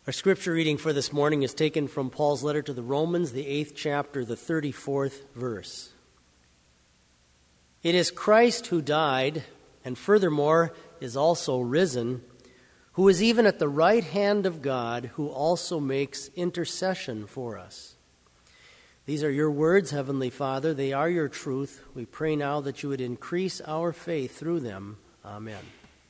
Our scripture reading for this morning is taken from Paul's letter to the Romans, the 8th chapter, the 34th verse. It is Christ who died, and furthermore is also risen, who is even at the right hand of God, who also makes intercession for us. These are your words, Heavenly Father. They are your truth. We pray now that you would increase our faith through them. Amen.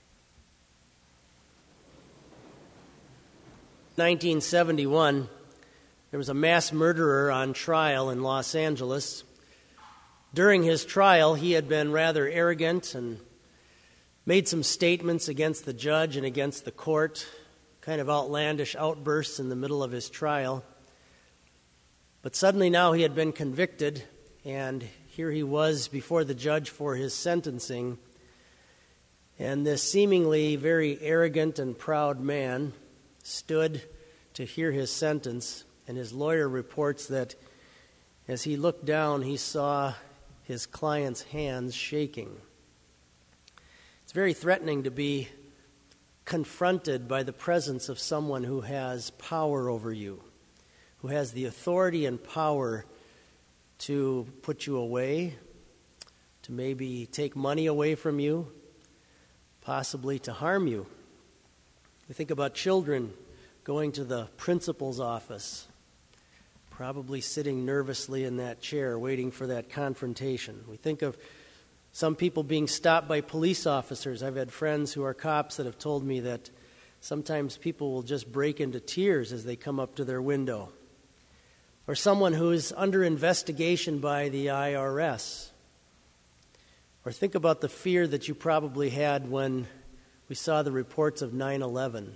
1971, there was a mass murderer on trial in Los Angeles. During his trial, he had been rather arrogant and made some statements against the judge and against the court, kind of outlandish outbursts in the middle of his trial. But suddenly now he had been convicted, and here he was before the judge for his sentencing. And this seemingly very arrogant and proud man stood to hear his sentence, and his lawyer reports that as he looked down, he saw his client's hands shaking. It's very threatening to be confronted by the presence of someone who has power over you, who has the authority and power to put you away, to maybe take money away from you, possibly to harm you. We think about children going to the principal's office, probably sitting nervously in that chair waiting for that confrontation. We think of some people being stopped by police officers. I've had friends who are cops that have told me that sometimes people will just break into tears as they come up to their window. Or someone who is under investigation by the IRS. Or think about the fear that you probably had when we saw the reports of 9/11.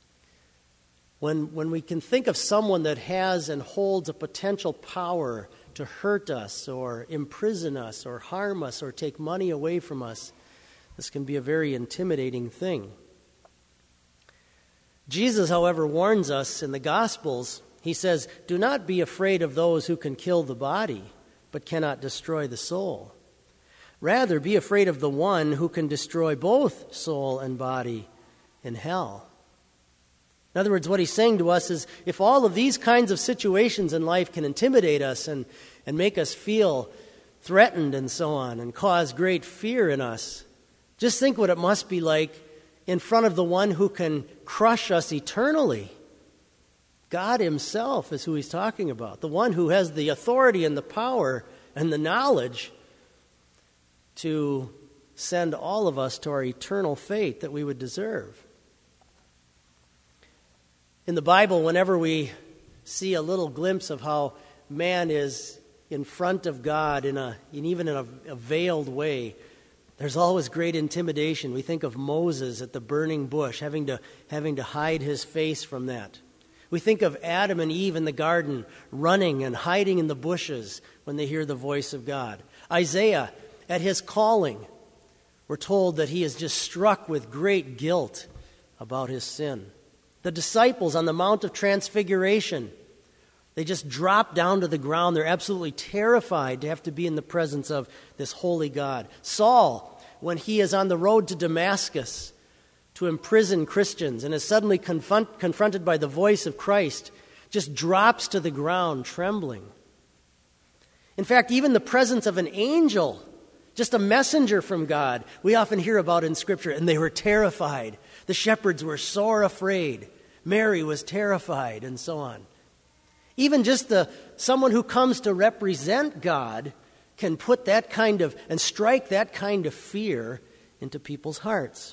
When we can think of someone that has and holds a potential power to hurt us or imprison us or harm us or take money away from us, this can be a very intimidating thing. Jesus, however, warns us in the Gospels. He says, "Do not be afraid of those who can kill the body, but cannot destroy the soul. Rather, be afraid of the one who can destroy both soul and body in hell." In other words, what he's saying to us is, if all of these kinds of situations in life can intimidate us and make us feel threatened and so on, and cause great fear in us, just think what it must be like in front of the one who can crush us eternally. God himself is who he's talking about, the one who has the authority and the power and the knowledge to send all of us to our eternal fate that we would deserve. In the Bible, whenever we see a little glimpse of how man is in front of God even in a veiled way, there's always great intimidation. We think of Moses at the burning bush, having to hide his face from that. We think of Adam and Eve in the garden, running and hiding in the bushes when they hear the voice of God. Isaiah, at his calling, we're told that he is just struck with great guilt about his sin. The disciples on the Mount of Transfiguration, they just drop down to the ground. They're absolutely terrified to have to be in the presence of this holy God. Saul, when he is on the road to Damascus to imprison Christians and is suddenly confronted by the voice of Christ, just drops to the ground trembling. In fact, even the presence of an angel, just a messenger from God, we often hear about in Scripture, and they were terrified. The shepherds were sore afraid. Mary was terrified, and so on. Even just someone who comes to represent God can put that kind of, and strike that kind of fear into people's hearts.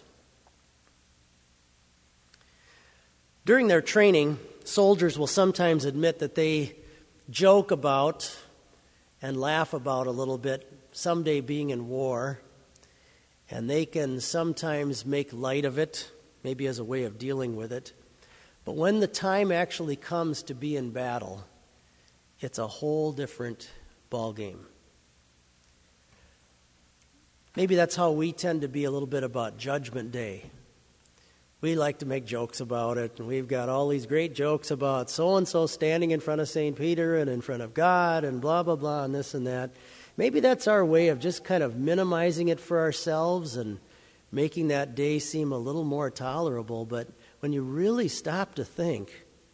During their training, soldiers will sometimes admit that they joke about and laugh about a little bit someday being in war, and they can sometimes make light of it, maybe as a way of dealing with it. But when the time actually comes to be in battle, it's a whole different ballgame. Maybe that's how we tend to be a little bit about Judgment Day. We like to make jokes about it, and we've got all these great jokes about so-and-so standing in front of St. Peter and in front of God and blah, blah, blah, and this and that. Maybe that's our way of just kind of minimizing it for ourselves and making that day seem a little more tolerable. But when you really stop to think,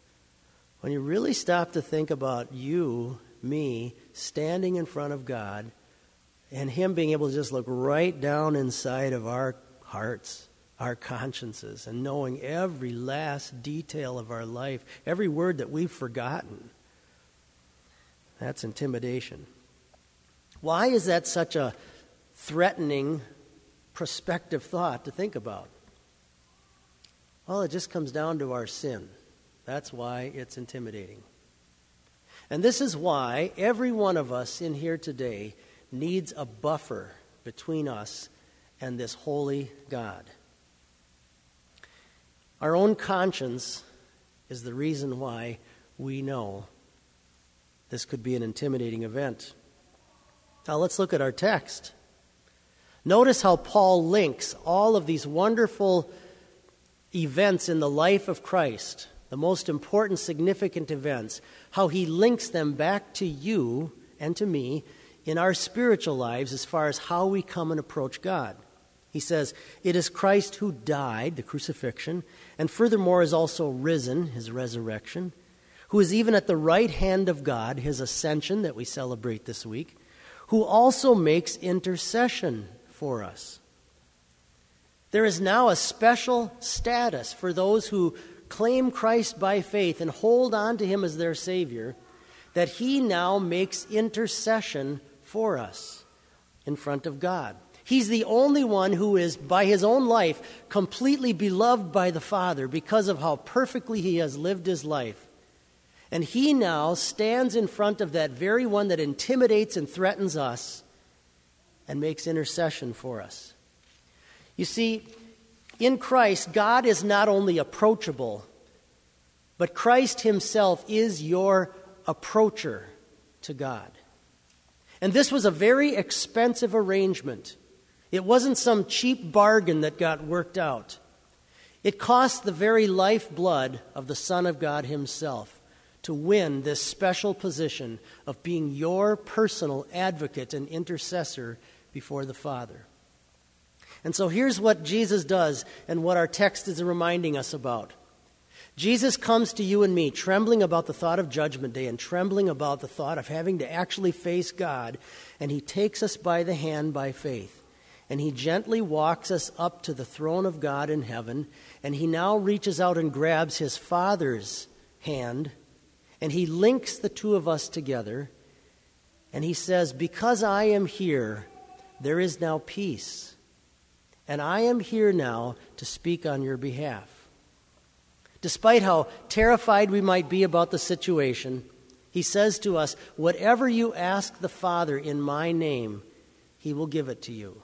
When you really stop to think about you, me, standing in front of God, and Him being able to just look right down inside of our hearts, our consciences, and knowing every last detail of our life, every word that we've forgotten, that's intimidation. Why is that such a threatening, prospective thought to think about? Well, it just comes down to our sin. That's why it's intimidating. And this is why every one of us in here today needs a buffer between us and this holy God. Our own conscience is the reason why we know this could be an intimidating event. Now let's look at our text. Notice how Paul links all of these wonderful events in the life of Christ, the most important, significant events, how he links them back to you and to me in our spiritual lives as far as how we come and approach God. He says, it is Christ who died, the crucifixion, and furthermore is also risen, his resurrection, who is even at the right hand of God, his ascension that we celebrate this week, who also makes intercession for us. There is now a special status for those who claim Christ by faith and hold on to him as their Savior, that he now makes intercession for us in front of God. He's the only one who is, by his own life, completely beloved by the Father because of how perfectly he has lived his life. And he now stands in front of that very one that intimidates and threatens us and makes intercession for us. You see, in Christ, God is not only approachable, but Christ himself is your approacher to God. And this was a very expensive arrangement. It wasn't some cheap bargain that got worked out. It cost the very lifeblood of the Son of God himself to win this special position of being your personal advocate and intercessor before the Father. And so here's what Jesus does and what our text is reminding us about. Jesus comes to you and me trembling about the thought of Judgment Day and trembling about the thought of having to actually face God, and he takes us by the hand by faith. And he gently walks us up to the throne of God in heaven, and he now reaches out and grabs his Father's hand, and he links the two of us together, and he says, because I am here, there is now peace. And I am here now to speak on your behalf. Despite how terrified we might be about the situation, he says to us, whatever you ask the Father in my name, he will give it to you.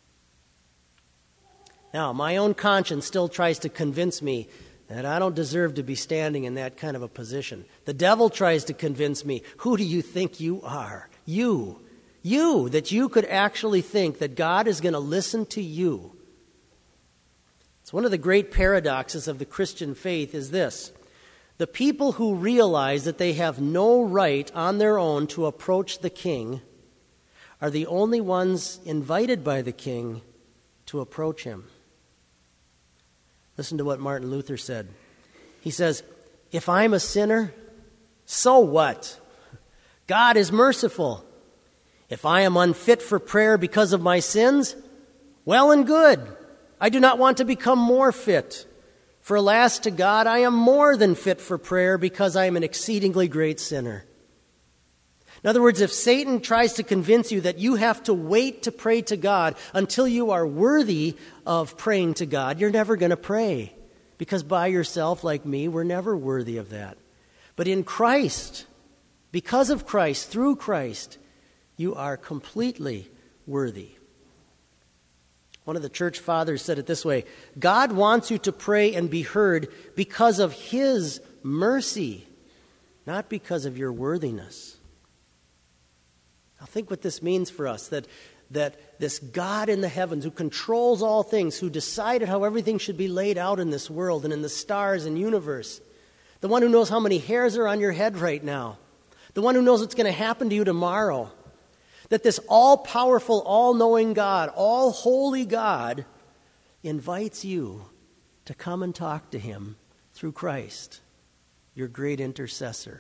Now, my own conscience still tries to convince me that I don't deserve to be standing in that kind of a position. The devil tries to convince me, who do you think you are? You, that you could actually think that God is going to listen to you. It's one of the great paradoxes of the Christian faith is this. The people who realize that they have no right on their own to approach the king are the only ones invited by the king to approach him. Listen to what Martin Luther said. He says, if I'm a sinner, so what? God is merciful. If I am unfit for prayer because of my sins, well and good. I do not want to become more fit. For alas, to God, I am more than fit for prayer because I am an exceedingly great sinner. In other words, if Satan tries to convince you that you have to wait to pray to God until you are worthy of praying to God, you're never going to pray. Because by yourself, like me, we're never worthy of that. But in Christ, because of Christ, through Christ, you are completely worthy. One of the church fathers said it this way, God wants you to pray and be heard because of his mercy, not because of your worthiness. Now think what this means for us, that this God in the heavens who controls all things, who decided how everything should be laid out in this world and in the stars and universe, the one who knows how many hairs are on your head right now, the one who knows what's going to happen to you tomorrow, that this all-powerful, all-knowing God, all-holy God invites you to come and talk to him through Christ. your great intercessor.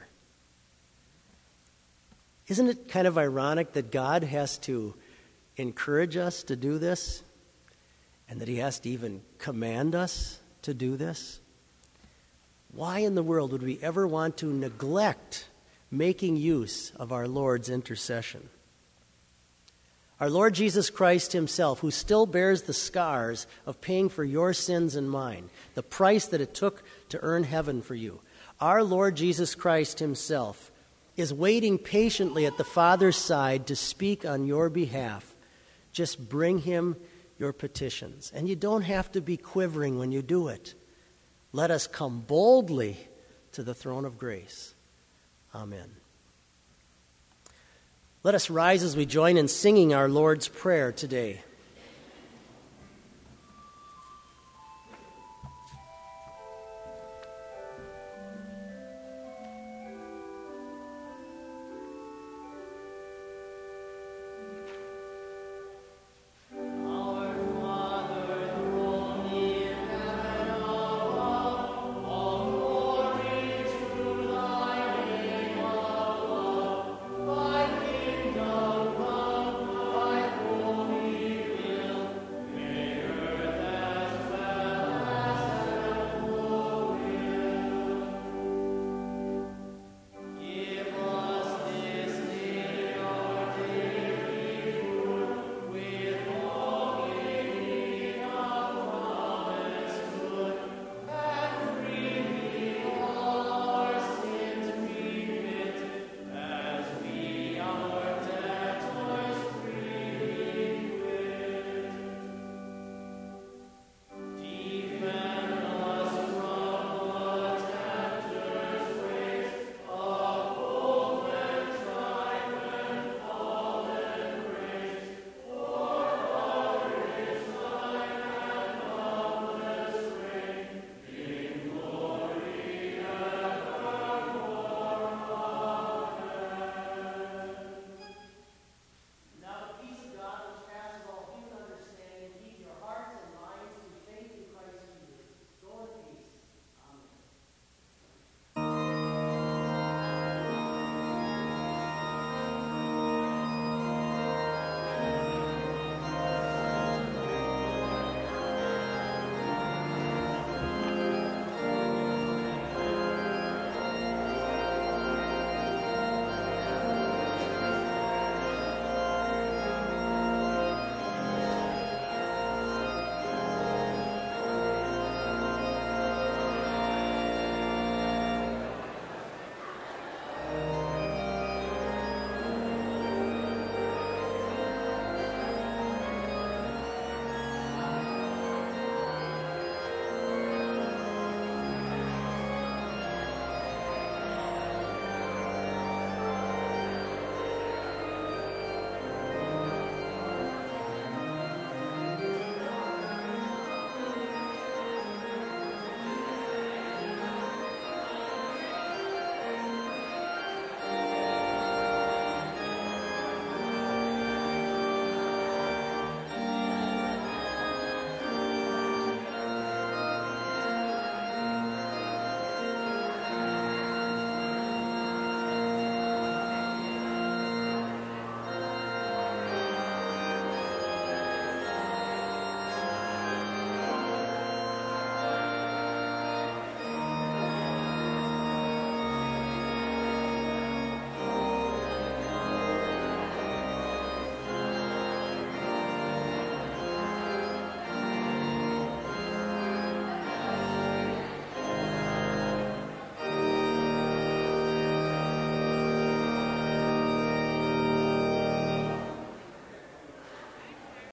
Isn't it kind of ironic that God has to encourage us to do this, and that he has to even command us to do this? Why in the world would we ever want to neglect making use of our Lord's intercession? Our Lord Jesus Christ himself, who still bears the scars of paying for your sins and mine, the price that it took to earn heaven for you, our Lord Jesus Christ himself is waiting patiently at the Father's side to speak on your behalf. Just bring him your petitions. And you don't have to be quivering when you do it. Let us come boldly to the throne of grace. Amen. Let us rise as we join in singing our Lord's Prayer today.